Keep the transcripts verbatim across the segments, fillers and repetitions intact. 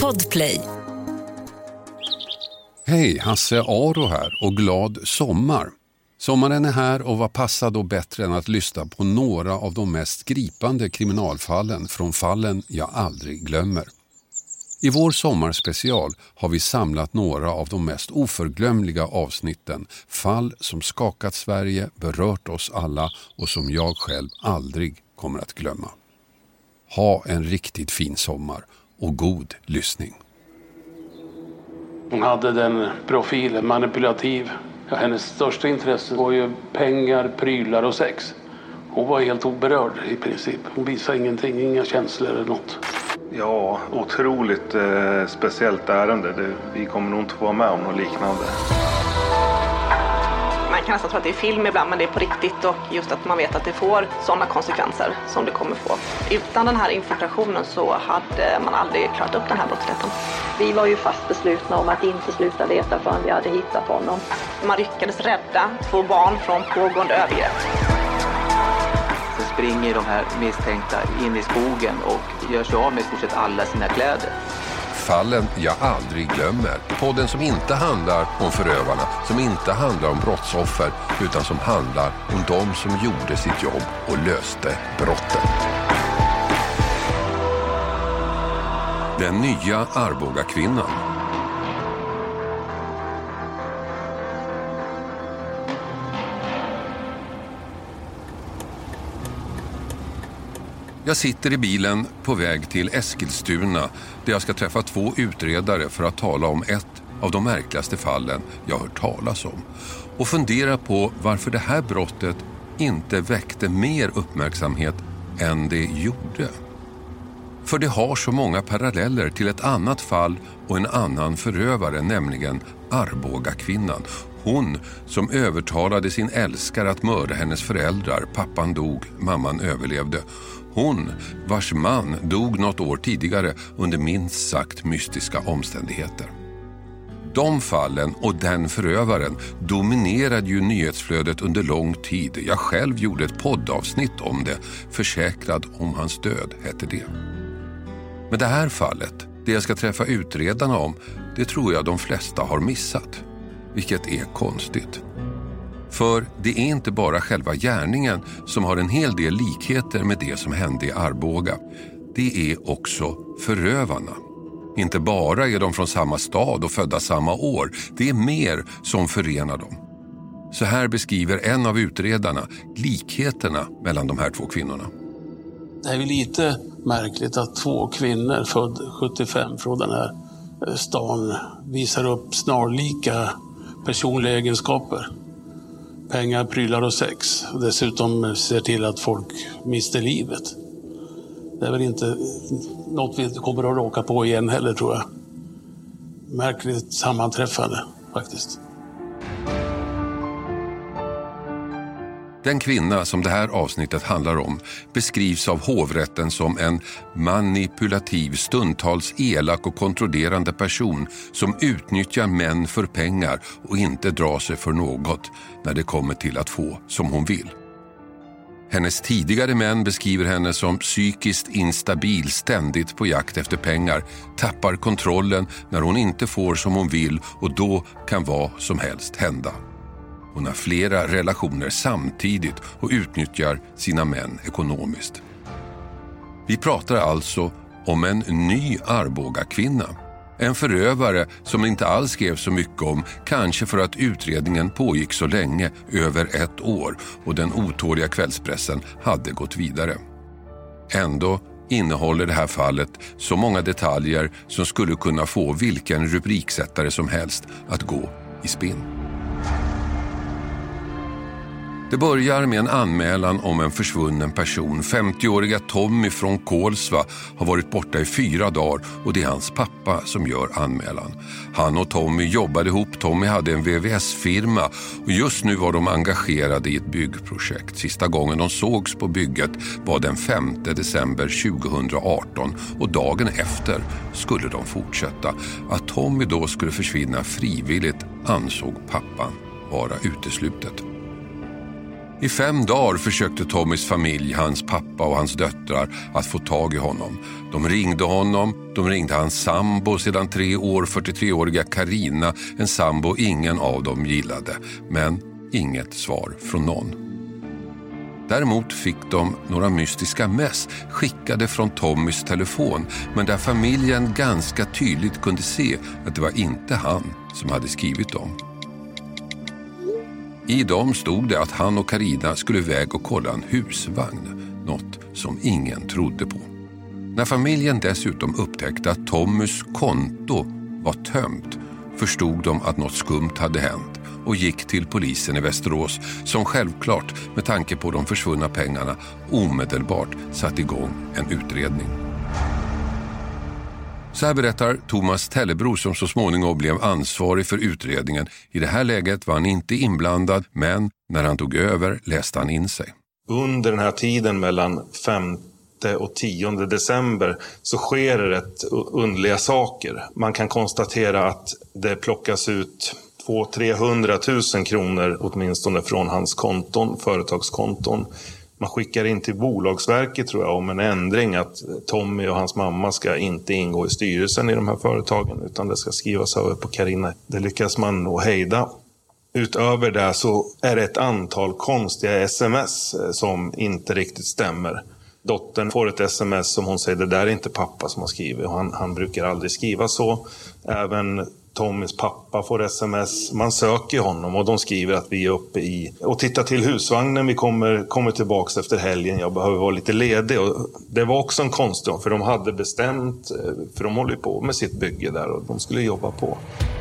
Podplay. Hej, Hasse Aro här och glad sommar. Sommaren är här och vad passar då bättre än att lyssna på några av de mest gripande kriminalfallen från fallen jag aldrig glömmer. I vår sommarspecial har vi samlat några av de mest oförglömliga avsnitten, fall som skakat Sverige, berört oss alla och som jag själv aldrig kommer att glömma. Ha en riktigt fin sommar och god lyssning. Hon hade den profilen, manipulativ. Ja, hennes största intresse var ju pengar, prylar och sex. Hon var helt oberörd i princip. Hon visade ingenting, inga känslor eller något. Ja, otroligt eh, speciellt ärende. Det, vi kommer nog inte få vara med om något liknande. Man kan nästan tro att det är film ibland, men det är på riktigt, och just att man vet att det får sådana konsekvenser som det kommer få. Utan den här infiltrationen så hade man aldrig klarat upp den här brottsligheten. Vi var ju fast beslutna om att inte sluta leta förrän vi hade hittat honom. Man lyckades rädda två barn från pågående övergrepp. Så springer de här misstänkta in i skogen och gör sig av med i stort sett alla sina kläder. Fallen jag aldrig glömmer. Podden som inte handlar om förövarna, som inte handlar om brottsoffer, utan som handlar om de som gjorde sitt jobb och löste brotten. Den nya Arboga-kvinnan. Jag sitter i bilen på väg till Eskilstuna där jag ska träffa två utredare för att tala om ett av de märkligaste fallen jag hört talas om. Och fundera på varför det här brottet inte väckte mer uppmärksamhet än det gjorde. För det har så många paralleller till ett annat fall och en annan förövare, nämligen Arboga-kvinnan. Hon som övertalade sin älskare att mörda hennes föräldrar. Pappan dog, mamman överlevde. Hon, vars man dog något år tidigare under minst sagt mystiska omständigheter. De fallen och den förövaren dominerade ju nyhetsflödet under lång tid. Jag själv gjorde ett poddavsnitt om det. Försäkrad om hans död hette det. Men det här fallet, det jag ska träffa utredarna om, det tror jag de flesta har missat. Vilket är konstigt. För det är inte bara själva gärningen som har en hel del likheter med det som hände i Arboga. Det är också förövarna. Inte bara är de från samma stad och födda samma år. Det är mer som förenar dem. Så här beskriver en av utredarna likheterna mellan de här två kvinnorna. Det är väl lite märkligt att två kvinnor född sjuttiofem från den här stan visar upp snarlika personliga egenskaper. Pengar, prylar och sex. Och dessutom ser till att folk mister livet. Det är väl inte något vi kommer att råka på igen heller, tror jag. Märkligt sammanträffande faktiskt. Den kvinna som det här avsnittet handlar om beskrivs av hovrätten som en manipulativ, stundtals elak och kontrollerande person som utnyttjar män för pengar och inte drar sig för något när det kommer till att få som hon vill. Hennes tidigare män beskriver henne som psykiskt instabil, ständigt på jakt efter pengar, tappar kontrollen när hon inte får som hon vill och då kan vad som helst hända. Hon har flera relationer samtidigt och utnyttjar sina män ekonomiskt. Vi pratar alltså om en ny Arboga-kvinna. En förövare som inte alls skrev så mycket om, kanske för att utredningen pågick så länge, över ett år, och den otåliga kvällspressen hade gått vidare. Ändå innehåller det här fallet så många detaljer som skulle kunna få vilken rubriksättare som helst att gå i spinn. Det börjar med en anmälan om en försvunnen person. femtioåriga Tommy från Kolsva har varit borta i fyra dagar och det är hans pappa som gör anmälan. Han och Tommy jobbade ihop. Tommy hade en V V S-firma och just nu var de engagerade i ett byggprojekt. Sista gången de sågs på bygget var den femte december tjugohundraarton och dagen efter skulle de fortsätta. Att Tommy då skulle försvinna frivilligt ansåg pappan vara uteslutet. I fem dagar försökte Tommys familj, hans pappa och hans döttrar att få tag i honom. De ringde honom, de ringde hans sambo sedan tre år, fyrtiotre-åriga Carina, en sambo ingen av dem gillade. Men inget svar från någon. Däremot fick de några mystiska mess skickade från Tommys telefon, men där familjen ganska tydligt kunde se att det var inte han som hade skrivit dem. I dem stod det att han och Carina skulle iväg och kolla en husvagn, något som ingen trodde på. När familjen dessutom upptäckte att Tommys konto var tömt förstod de att något skumt hade hänt och gick till polisen i Västerås som självklart, med tanke på de försvunna pengarna, omedelbart satte igång en utredning. Så här berättar Thomas Tellebro som så småningom blev ansvarig för utredningen. I det här läget var han inte inblandad, men när han tog över läste han in sig. Under den här tiden mellan femte och tionde december så sker det rätt underliga saker. Man kan konstatera att det plockas ut två till trehundratusen kronor åtminstone från hans konton, företagskonton. Man skickar in till Bolagsverket tror jag om en ändring att Tommy och hans mamma ska inte ingå i styrelsen i de här företagen utan det ska skrivas över på Carina. Det lyckas man nog hejda. Utöver det så är det ett antal konstiga sms som inte riktigt stämmer. Dottern får ett sms som hon säger det där är inte pappa som har skrivit och han, han brukar aldrig skriva så. Även Tommys pappa får sms. Man söker honom och de skriver att vi är uppe i och tittar till husvagnen. Vi kommer, kommer tillbaka efter helgen. Jag behöver vara lite ledig. Och det var också en konst för de hade bestämt, för de håller på med sitt bygge där och de skulle jobba på.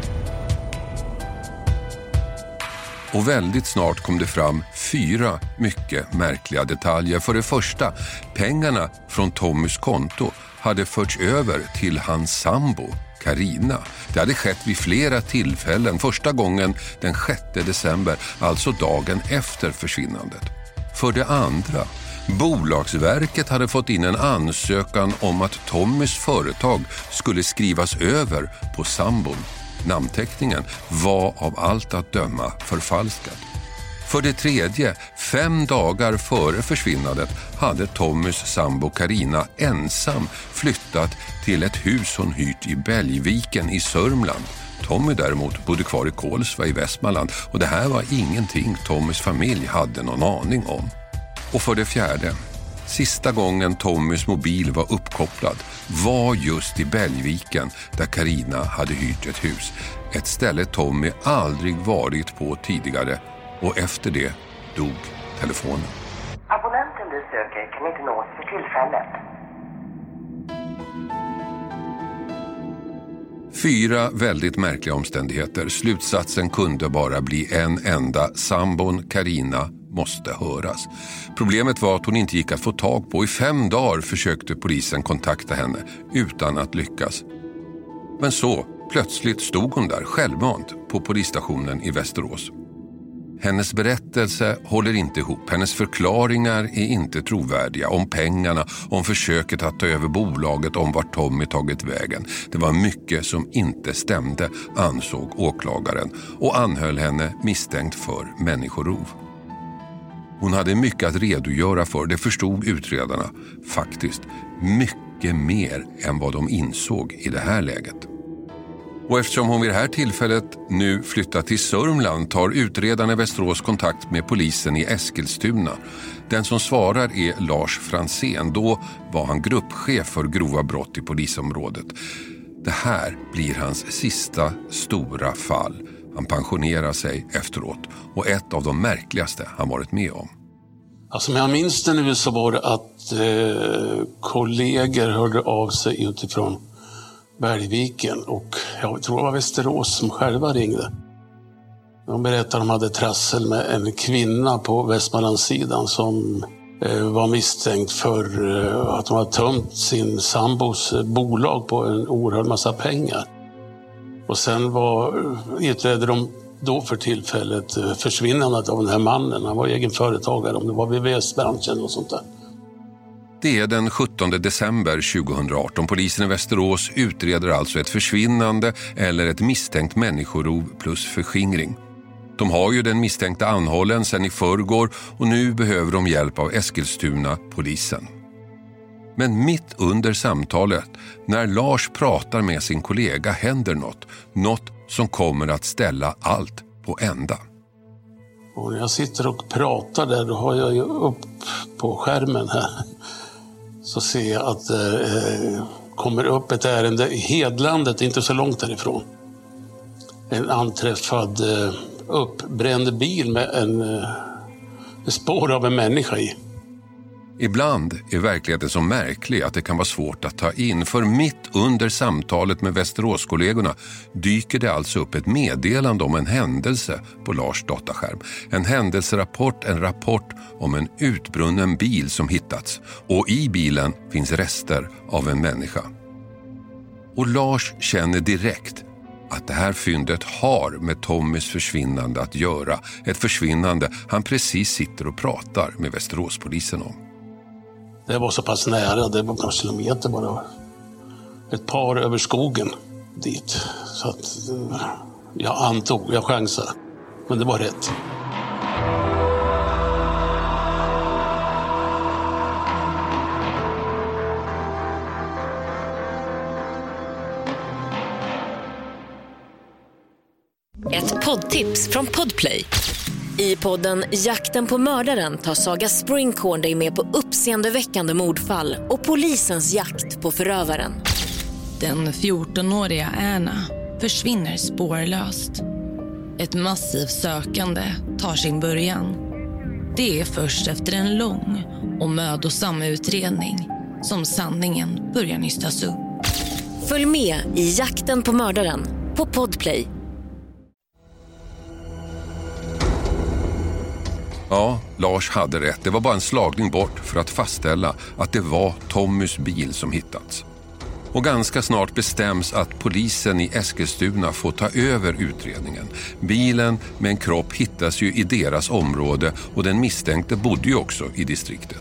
Och väldigt snart kom det fram fyra mycket märkliga detaljer. För det första, pengarna från Tommys konto hade förts över till hans sambo Carina. Det hade skett vid flera tillfällen. Första gången den sjätte december, alltså dagen efter försvinnandet. För det andra, Bolagsverket hade fått in en ansökan om att Tommys företag skulle skrivas över på sambon. Namnteckningen var av allt att döma förfalskad. För det tredje, fem dagar före försvinnandet hade Tommys sambo Carina ensam flyttat till ett hus hon hyrt i Bäljviken i Sörmland. Tommy däremot bodde kvar i Kolsva i Västmanland och det här var ingenting Tommys familj hade någon aning om. Och för det fjärde, sista gången Tommys mobil var uppkopplad var just i Bäljviken där Carina hade hyrt ett hus. Ett ställe Tommy aldrig varit på tidigare och efter det dog telefonen. Abonnenten du söker kan inte nås för tillfället. Fyra väldigt märkliga omständigheter. Slutsatsen kunde bara bli en enda. Sambon Carina måste höras. Problemet var att hon inte gick att få tag på. I fem dagar försökte polisen kontakta henne utan att lyckas. Men så, plötsligt stod hon där självmant på polisstationen i Västerås. Hennes berättelse håller inte ihop. Hennes förklaringar är inte trovärdiga om pengarna, om försöket att ta över bolaget, om vart Tommy tagit vägen. Det var mycket som inte stämde, ansåg åklagaren och anhöll henne misstänkt för människorov. Hon hade mycket att redogöra för, det förstod utredarna. Faktiskt mycket mer än vad de insåg i det här läget. Och eftersom hon vid det här tillfället nu flyttat till Sörmland tar utredarna i Västerås kontakt med polisen i Eskilstuna. Den som svarar är Lars Fransén. Då var han gruppchef för grova brott i polisområdet. Det här blir hans sista stora fall. Han pensionerar sig efteråt och ett av de märkligaste han varit med om. Alltså, om jag minns det nu så var det att eh, kollegor hörde av sig utifrån Bäljviken och jag tror det var Västerås som själva ringde. De berättade att de hade trassel med en kvinna på Västmanlandssidan som eh, var misstänkt för eh, att de hade tömt sin sambos bolag på en oerhörd massa pengar. Och sen var, utredde de då för tillfället eh, försvinnandet av den här mannen. Han var egen företagare, om det var V V S-branschen och sånt där. Det är den sjuttonde december tjugohundraarton. Polisen i Västerås utreder alltså ett försvinnande eller ett misstänkt människorov plus förskingring. De har ju den misstänkta anhållen sedan i förrgår och nu behöver de hjälp av Eskilstuna-polisen. Men mitt under samtalet, när Lars pratar med sin kollega, händer något. Något som kommer att ställa allt på ända. Och när jag sitter och pratar där, då har jag ju upp på skärmen här. Så ser jag att det eh, kommer upp ett ärende i Hedlandet, inte så långt därifrån. En anträffad eh, uppbränd bil med en eh, spår av en människa i. Ibland är verkligheten så märklig att det kan vara svårt att ta in. För mitt under samtalet med Västeråskollegorna dyker det alltså upp ett meddelande om en händelse på Lars dataskärm. En händelserapport, en rapport om en utbrunnen bil som hittats. Och i bilen finns rester av en människa. Och Lars känner direkt att det här fyndet har med Tommys försvinnande att göra. Ett försvinnande han precis sitter och pratar med Västeråspolisen om. Det var så pass nära, det var några kilometer bara. Ett par över skogen dit. Så att jag antog, jag chansade. Men det var rätt. Ett poddtips från Podplay. I podden Jakten på mördaren tar Saga Springhorn dig med på uppseendeväckande mordfall och polisens jakt på förövaren. Den fjortonåriga Anna försvinner spårlöst. Ett massivt sökande tar sin början. Det är först efter en lång och mödosam utredning som sanningen börjar nystas upp. Följ med i Jakten på mördaren på Podplay. Ja, Lars hade rätt. Det var bara en slagning bort för att fastställa att det var Tommys bil som hittats. Och ganska snart bestäms att polisen i Eskilstuna får ta över utredningen. Bilen med en kropp hittas ju i deras område och den misstänkte bodde ju också i distriktet.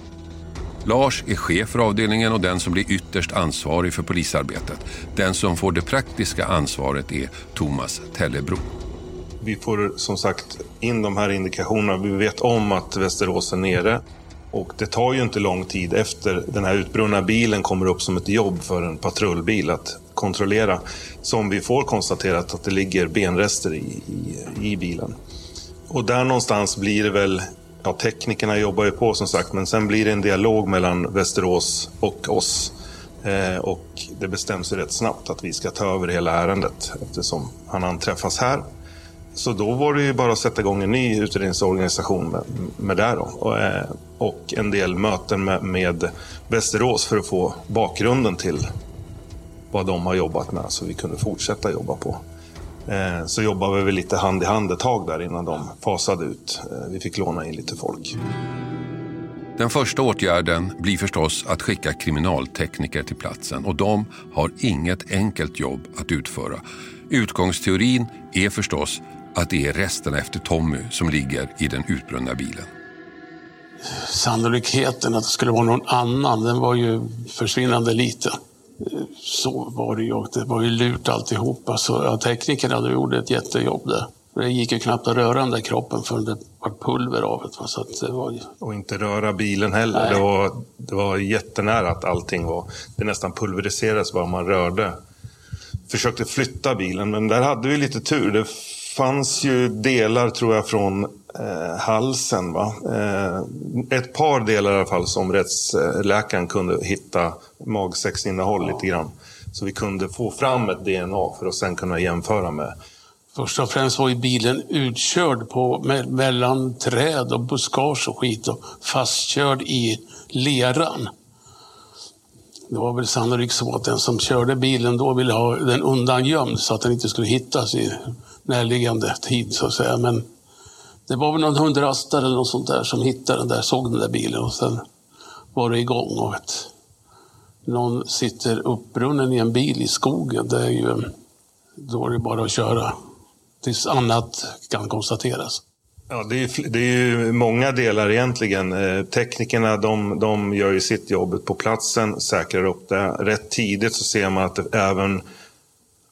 Lars är chef för avdelningen och den som blir ytterst ansvarig för polisarbetet. Den som får det praktiska ansvaret är Thomas Tellebro. Vi får som sagt in de här indikationerna. Vi vet om att Västerås är nere. Och det tar ju inte lång tid efter den här utbrunna bilen kommer upp som ett jobb för en patrullbil att kontrollera. Som vi får konstaterat att det ligger benrester i, i, i bilen. Och där någonstans blir det väl, ja teknikerna jobbar ju på som sagt. Men sen blir det en dialog mellan Västerås och oss. Eh, och det bestäms ju rätt snabbt att vi ska ta över hela ärendet eftersom han anträffas här. Så då var det ju bara att sätta igång en ny utredningsorganisation med, med det då. Och, eh, och en del möten med, med Västerås för att få bakgrunden till vad de har jobbat med så vi kunde fortsätta jobba på. Eh, så jobbade vi väl lite hand i hand ett tag där innan de fasade ut. Eh, vi fick låna in lite folk. Den första åtgärden blir förstås att skicka kriminaltekniker till platsen och de har inget enkelt jobb att utföra. Utgångsteorin är förstås att det är resterna efter Tommy som ligger i den utbrunna bilen. Sannolikheten att det skulle vara någon annan, den var ju försvinnande liten. Så var det ju, det var ju lurt alltihopa. Så ja, teknikerna hade gjort ett jättejobb där. Det gick ju knappt att röra den där kroppen förrän det var pulver av det. Så att det var ju... Och inte röra bilen heller. Det var, det var jättenära att allting var... Det nästan pulveriserades bara man rörde. Försökte flytta bilen, men där hade vi lite tur. Det fanns ju delar tror jag från eh, halsen. Va? Eh, ett par delar i alla fall som rättsläkaren kunde hitta magsäcksinnehåll ja. lite grann. Så vi kunde få fram ett D N A för att sen kunna jämföra med. Först och främst var ju bilen utkörd på, me- mellan träd och buskage och skit och fastkörd i leran. Det var väl sannolikt så att den som körde bilen då ville ha den undangömd så att den inte skulle hittas i närliggande tid så att säga. Men det var väl någon hundrastare eller något sånt där som hittade den där, såg den där bilen och sen var det igång. Och ett, någon sitter uppbrunnen i en bil i skogen, det är ju, då är det bara att köra tills annat kan konstateras. Ja, det är, det är ju många delar egentligen. Eh, teknikerna de, de gör ju sitt jobb på platsen, säkrar upp det. Rätt tidigt så ser man att det även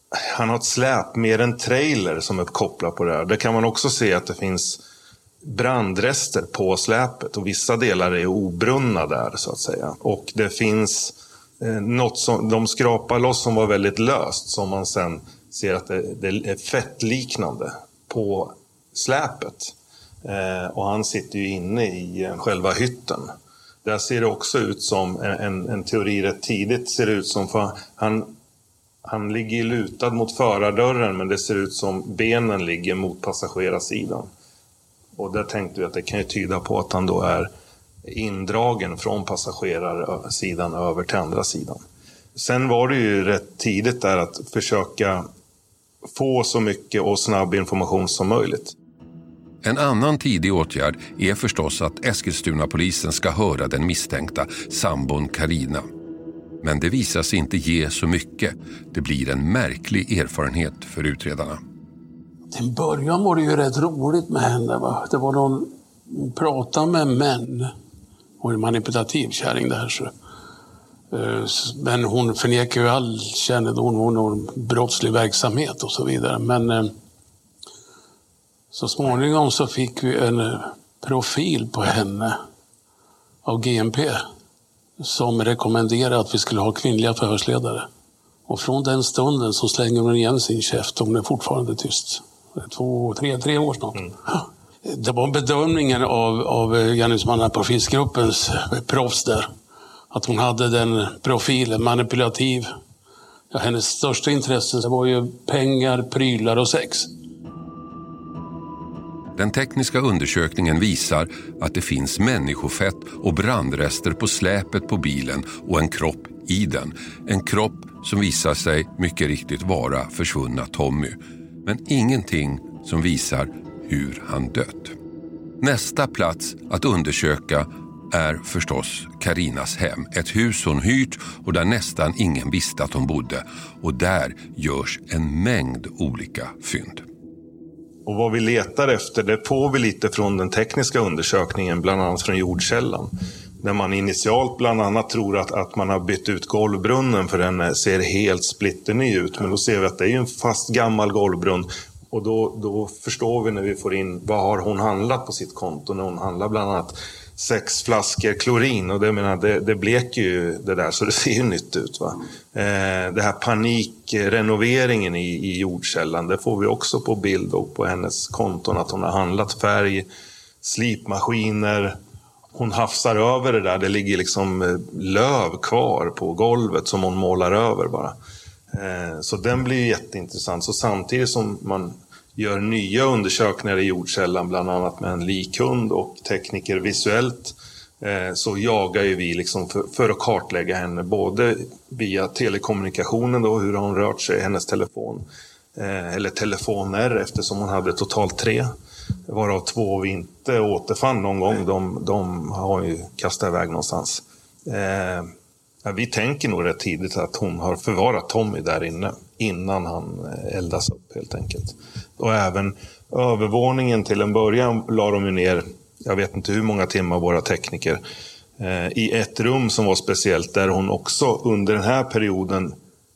han har ett släp mer än trailer som är uppkopplat på det här. Där kan man också se att det finns brandrester på släpet och vissa delar är obrunna där så att säga. Och det finns eh, något som de skrapar loss som var väldigt löst som man sen ser att det, det är fettliknande på släpet. Eh, och han sitter ju inne i eh, själva hytten. Där ser det också ut som en, en teori rätt tidigt ser det ut som för han Han ligger lutad mot förardörren men det ser ut som benen ligger mot passagerarsidan. Och där tänkte vi att det kan ju tyda på att han då är indragen från passagerarsidan över till andra sidan. Sen var det ju rätt tidigt där att försöka få så mycket och snabb information som möjligt. En annan tidig åtgärd är förstås att Eskilstuna-polisen ska höra den misstänkta sambon Carina. Men det visar sig inte ge så mycket. Det blir en märklig erfarenhet för utredarna. Till början var det ju rätt roligt med henne. Va? Det var någon prata med män. Hon är manipulativ kärring där. Så. Men hon förnekar ju all kännedom. Hon har en brottslig verksamhet och så vidare. Men så småningom så fick vi en profil på henne av G M P. Som rekommenderade att vi skulle ha kvinnliga förhörsledare. Och från den stunden så slänger hon igen sin käft och hon är fortfarande tyst. Två, tre, tre år snart. Mm. Det var bedömningen av, av gärningsmannaprofilsgruppens proffs där. Att hon hade den profilen, manipulativ. Ja, hennes största intresse var ju pengar, prylar och sex. Den tekniska undersökningen visar att det finns människofett och brandrester på släpet på bilen och en kropp i den. En kropp som visar sig mycket riktigt vara försvunna Tommy. Men ingenting som visar hur han dött. Nästa plats att undersöka är förstås Carinas hem. Ett hus hon hyrt och där nästan ingen visste att hon bodde. Och där görs en mängd olika fynd. Och vad vi letar efter, det får vi lite från den tekniska undersökningen, bland annat från jordkällan. Där man initialt bland annat tror att, att man har bytt ut golvbrunnen för den ser helt splitterny ut. Men då ser vi att det är en fast gammal golvbrunn. Och då, då förstår vi när vi får in vad har hon handlat på sitt konto. När hon handlar bland annat sex flaskor klorin. Och det, menar, det, det bleker ju det där så det ser ju nytt ut. Va? Eh, det här panikrenoveringen i, i jordkällan, det får vi också på bild och på hennes konton. Att hon har handlat färg, slipmaskiner. Hon hafsar över det där. Det ligger liksom löv kvar på golvet som hon målar över bara. Eh, så den blir jätteintressant. Så samtidigt som man gör nya undersökningar i jordkällan, bland annat med en likhund och tekniker visuellt, eh, så jagar ju vi liksom för, för att kartlägga henne både via telekommunikationen då, hur hon rört sig, hennes telefon eh, eller telefoner, eftersom hon hade totalt tre, varav två vi inte återfann någon gång. De, de har ju kastat iväg någonstans. Eh, ja, vi tänker nog rätt tidigt att hon har förvarat Tommy där inne innan han eldas upp helt enkelt. Och även övervåningen till en början la de ju ner, jag vet inte hur många timmar våra tekniker, eh, i ett rum som var speciellt där hon också under den här perioden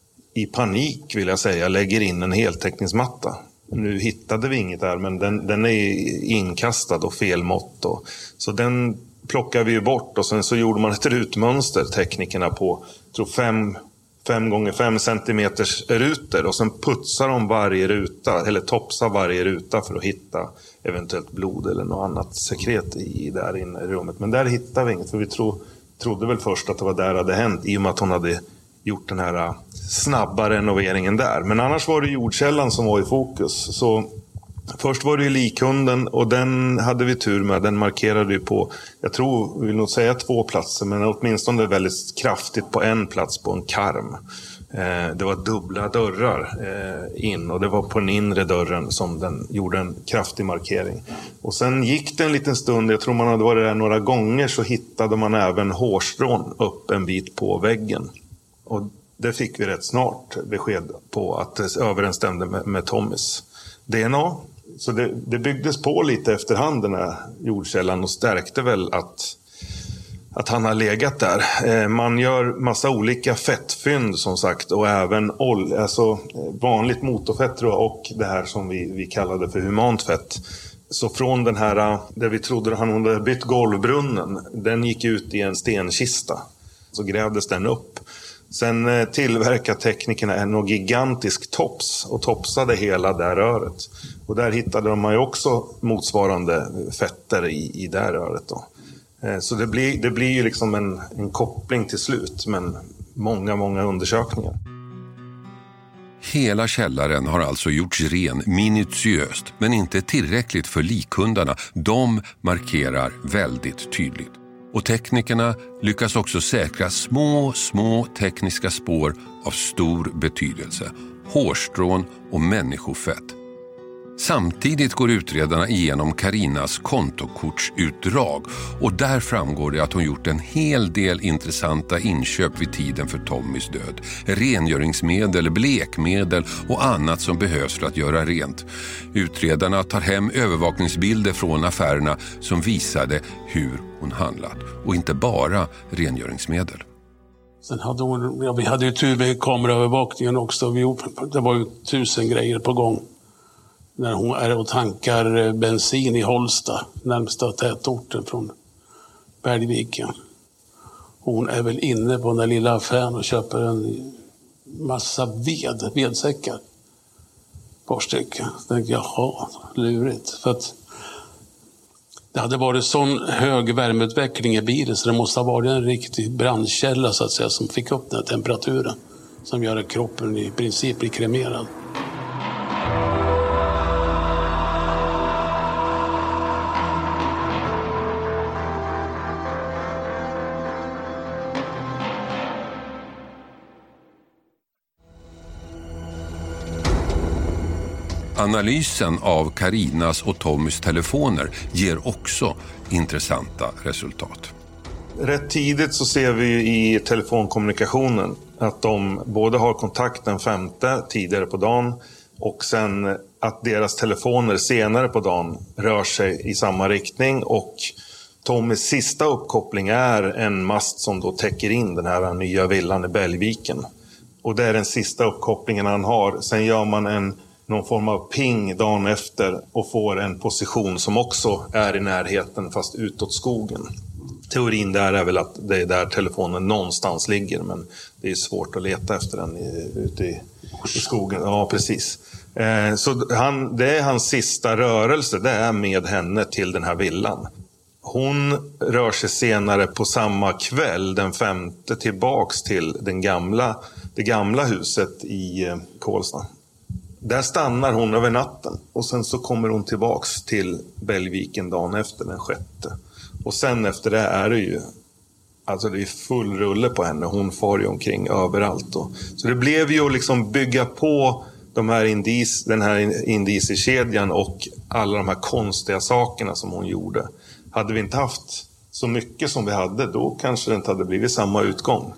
i panik vill jag säga lägger in en heltäckningsmatta. Nu hittade vi inget där, men den, den är inkastad och fel mått. Och, så den plockar vi ju bort och sen så gjorde man ett rutmönster, teknikerna på tror fem, fem gånger fem centimeters rutor och sen putsar de varje ruta eller topsar varje ruta för att hitta eventuellt blod eller något annat sekret i där inne i rummet. Men där hittade vi inget, för vi tro, trodde väl först att det var där det hade hänt i och med att hon hade gjort den här snabba renoveringen där. Men annars var det jordkällan som var i fokus. Så först var det ju likhunden och den hade vi tur med. Den markerade ju på, jag tror, vi vill nog säga två platser, men åtminstone väldigt kraftigt på en plats på en karm. Eh, det var dubbla dörrar eh, in och det var på den inre dörren som den gjorde en kraftig markering. Och sen gick det en liten stund, jag tror man hade varit där några gånger, så hittade man även hårstrån upp en bit på väggen. Och det fick vi rätt snart besked på att det överensstämde med, med Tommys D N A. Så det, det byggdes på lite efterhand den här jordkällan och stärkte väl att att han har legat där. Man gör massa olika fettfynd som sagt, och även ol, alltså vanligt motorfett tror jag, och det här som vi, vi kallade för humant fett. Så från den här, där vi trodde han hade bytt golvbrunnen, den gick ut i en stenkista. Så grävdes den upp. Sen tillverkade teknikerna en gigantisk tops och topsade hela det röret. Och där hittade de ju också motsvarande fetter i, i det röret då. Så det blir, det blir ju liksom en, en koppling till slut, men många, många undersökningar. Hela källaren har alltså gjorts ren minutiöst, men inte tillräckligt för likhundarna. De markerar väldigt tydligt. Och teknikerna lyckas också säkra små, små tekniska spår av stor betydelse. Hårstrån och människofett. Samtidigt går utredarna igenom Karinas kontokortsutdrag och där framgår det att hon gjort en hel del intressanta inköp vid tiden för Tommys död. Rengöringsmedel, blekmedel och annat som behövs för att göra rent. Utredarna tar hem övervakningsbilder från affärerna som visade hur hon handlat och inte bara rengöringsmedel. Sen hade hon, ja, vi hade ju tur med kameraövervakningen också. Vi, det var ju tusen grejer på gång. När hon är och tankar bensin i Holsta, närmsta tätorten från Bergviken. Hon är väl inne på den där lilla affären och köper en massa ved, vedsäckar. Ett par stycken. Så tänkte jag, jaha, lurigt. För att det hade varit sån hög värmeutveckling i bilen så det måste ha varit en riktig brandkälla så att säga som fick upp den här temperaturen. Som gör att kroppen i princip blir kremerad. Analysen av Karinas och Tommys telefoner ger också intressanta resultat. Rätt tidigt så ser vi i telefonkommunikationen att de både har kontakt den femte tidigare på dagen och sen att deras telefoner senare på dagen rör sig i samma riktning, och Tommys sista uppkoppling är en mast som då täcker in den här nya villan i Bergviken. Och det är den sista uppkopplingen han har. Sen gör man en någon form av ping dagen efter och får en position som också är i närheten fast utåt skogen. Teorin där är väl att det är där telefonen någonstans ligger, men det är svårt att leta efter den i, ute i, i skogen. Ja, precis. Eh, så han, det är hans sista rörelse, det är med henne till den här villan. Hon rör sig senare på samma kväll, den femte, tillbaks till den gamla, det gamla huset i eh, Kolsva. Där stannar hon över natten och sen så kommer hon tillbaks till Bergviken dagen efter, den sjätte. Och sen efter det är det ju, alltså det är full rulle på henne. Hon far ju omkring överallt. Och, så det blev ju att liksom bygga på de här indis, den här indiciekedjan och alla de här konstiga sakerna som hon gjorde. Hade vi inte haft så mycket som vi hade, då kanske det inte hade blivit samma utgång.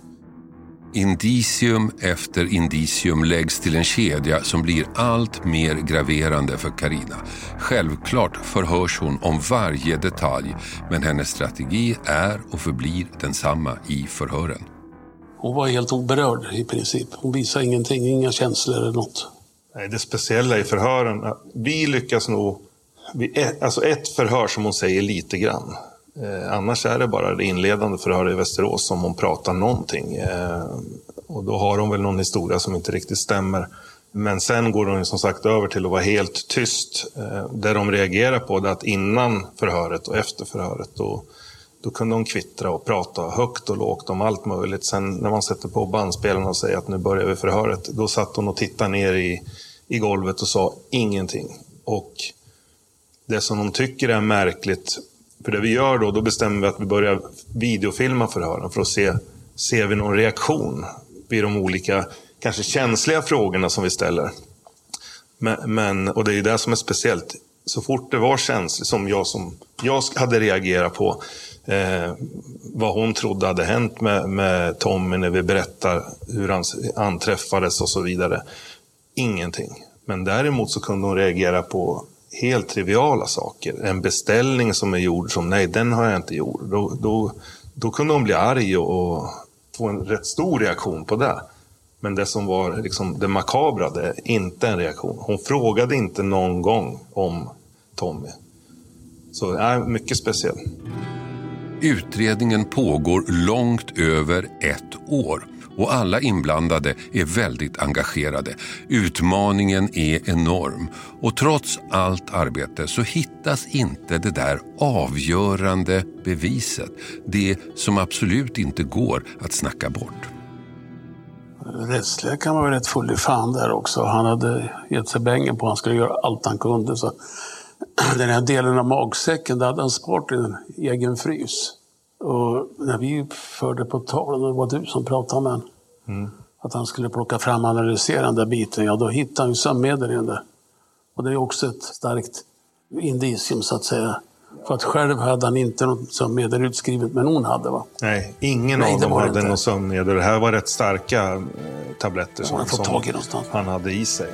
Indicium efter indicium läggs till en kedja som blir allt mer graverande för Karina. Självklart förhörs hon om varje detalj, men hennes strategi är och förblir densamma i förhören. Hon var helt oberörd i princip. Hon visade ingenting, inga känslor eller något. Nej, det speciella i förhören, vi lyckas nog, vi, alltså ett förhör som hon säger lite grann. Eh, annars är det bara det inledande förhör i Västerås som hon pratar någonting. Eh, och då har hon väl någon historia som inte riktigt stämmer. Men sen går hon som sagt över till att vara helt tyst. Eh, där de reagerar på det att innan förhöret och efter förhöret då, då kunde hon kvittra och prata högt och lågt om allt möjligt. Sen när man sätter på bandspelaren och säger att nu börjar vi förhöret, då satt hon och tittade ner i, i golvet och sa ingenting. Och det som hon tycker är märkligt, för det vi gör då, då bestämmer vi att vi börjar videofilma förhören för att se, ser vi någon reaktion vid de olika, kanske känsliga frågorna som vi ställer. Men, men, och det är ju det som är speciellt. Så fort det var känsligt, som jag, som jag hade reagerat på, eh, vad hon trodde hade hänt med, med Tommy när vi berättar hur han anträffades och så vidare. Ingenting. Men däremot så kunde hon reagera på helt triviala saker. En beställning som är gjord som nej, den har jag inte gjort. Då, då, då kunde hon bli arg och, och få en rätt stor reaktion på det. Men det som var liksom det makabra, det är inte en reaktion. Hon frågade inte någon gång om Tommy. Så det är mycket speciellt. Utredningen pågår långt över ett år och alla inblandade är väldigt engagerade. Utmaningen är enorm och trots allt arbete så hittas inte det där avgörande beviset. Det som absolut inte går att snacka bort. Rättsläkaren var rätt full i fan där också. Han hade gett sig bängen på. Han skulle göra allt han kunde. Så den här delen av magsäcken, där hade han sparat i en egen frys. Och när vi förde på tal, det var du som pratade med honom. Mm. Att han skulle plocka fram och analysera den där biten. Ja, då hittade han ju sömnmedel i den där. Och det är också ett starkt indicium så att säga. För att själv hade han inte något sömnmedel utskrivet, men hon hade, va? Nej, ingen Nej, av dem hade något sömnmedel. Det här var rätt starka eh, tabletter som, som tag i någonstans. Han hade i sig.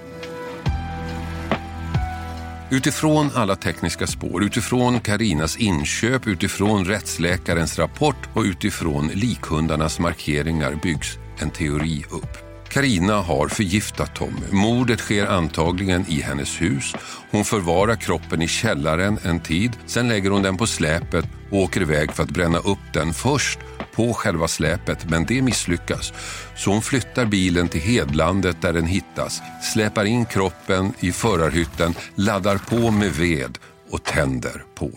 Utifrån alla tekniska spår, utifrån Karinas inköp, utifrån rättsläkarens rapport och utifrån likhundarnas markeringar byggs en teori upp. Karina har förgiftat Tommy. Mordet sker antagligen i hennes hus. Hon förvarar kroppen i källaren en tid. Sen lägger hon den på släpet och åker iväg för att bränna upp den först på själva släpet. Men det misslyckas. Så hon flyttar bilen till Hedlandet där den hittas. Släpar in kroppen i förarhytten, laddar på med ved och tänder på.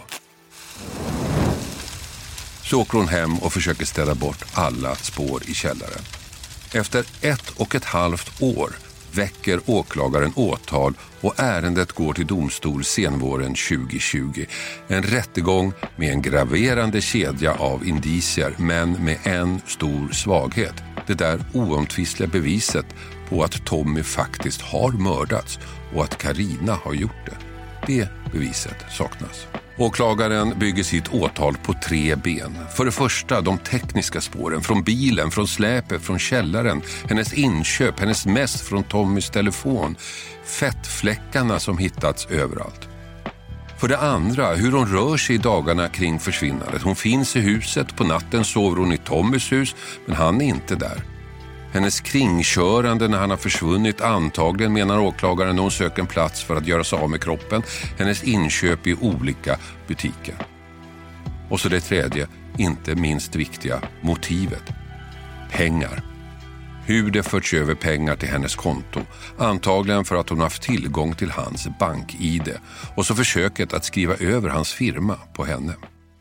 Så åker hon hem och försöker ställa bort alla spår i källaren. Efter ett och ett halvt år väcker åklagaren åtal och ärendet går till domstol senvåren tjugo tjugo. En rättegång med en graverande kedja av indicier men med en stor svaghet. Det där oomtvistliga beviset på att Tommy faktiskt har mördats och att Karina har gjort det. Det beviset saknas. Åklagaren bygger sitt åtal på tre ben. För det första de tekniska spåren från bilen, från släpet, från källaren. Hennes inköp, hennes mäss från Tommys telefon. Fettfläckarna som hittats överallt. För det andra hur hon rör sig i dagarna kring försvinnandet. Hon finns i huset, på natten sover hon i Tommys hus men han är inte där. Hennes kringkörande när han har försvunnit antagligen menar åklagaren när hon söker en plats för att göra sig av med kroppen. Hennes inköp i olika butiker. Och så det tredje, inte minst viktiga, motivet. Pengar. Hur det förts över pengar till hennes konto. Antagligen för att hon haft tillgång till hans bank-I D. Och så försöket att skriva över hans firma på henne.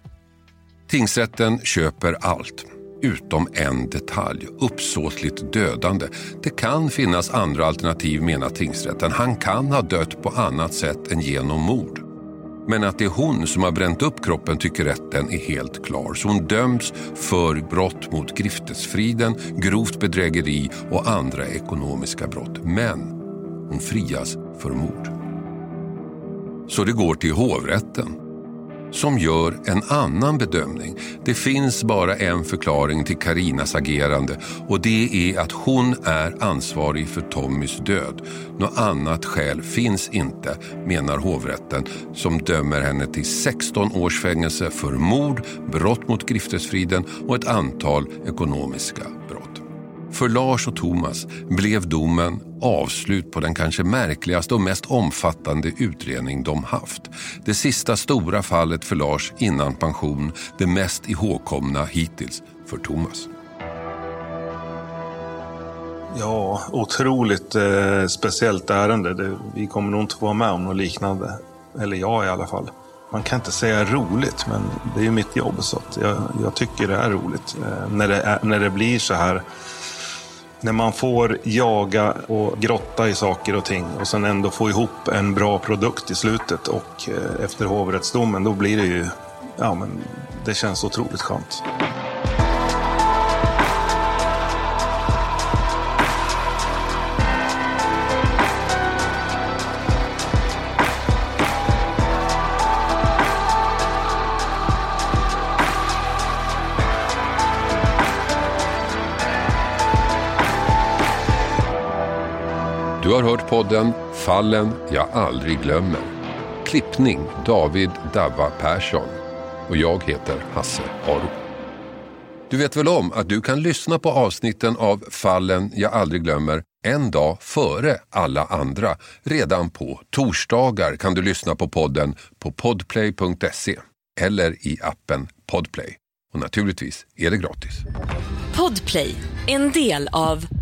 Tingsrätten köper allt. Utom en detalj, uppsåtligt dödande. Det kan finnas andra alternativ menar tingsrätten. Han kan ha dött på annat sätt än genom mord. Men att det är hon som har bränt upp kroppen tycker rätten är helt klar. Så hon döms för brott mot griftesfriden, grovt bedrägeri och andra ekonomiska brott. Men hon frias för mord. Så det går till hovrätten. Som gör en annan bedömning. Det finns bara en förklaring till Karinas agerande och det är att hon är ansvarig för Tommys död. Något annat skäl finns inte, menar hovrätten som dömer henne till sexton års fängelse för mord, brott mot griftesfriden och ett antal ekonomiska brott. För Lars och Thomas blev domen avslut på den kanske märkligaste och mest omfattande utredning de haft. Det sista stora fallet för Lars innan pension, det mest ihågkomna hittills för Thomas. Ja, otroligt eh, speciellt ärende. Det, vi kommer nog inte få vara med om något liknande. Eller jag i alla fall. Man kan inte säga roligt, men det är ju mitt jobb så att jag, jag tycker det är roligt. Eh, när, det är, när det blir så här... När man får jaga och grotta i saker och ting och sen ändå få ihop en bra produkt i slutet och eh, efter hovrättsdomen då blir det ju, ja men det känns otroligt skönt. Du har hört podden Fallen jag aldrig glömmer. Klippning David Dava Persson och jag heter Hasse Aro. Du vet väl om att du kan lyssna på avsnitten av Fallen jag aldrig glömmer en dag före alla andra. Redan på torsdagar kan du lyssna på podden på podplay punkt se eller i appen Podplay. Och naturligtvis är det gratis. Podplay, en del av